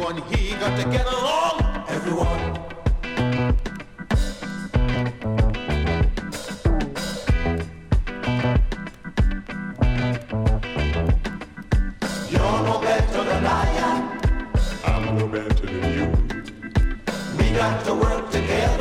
everyone, he got to get along. Everyone. You're no better than I am. I'm no better than you. We got to work together.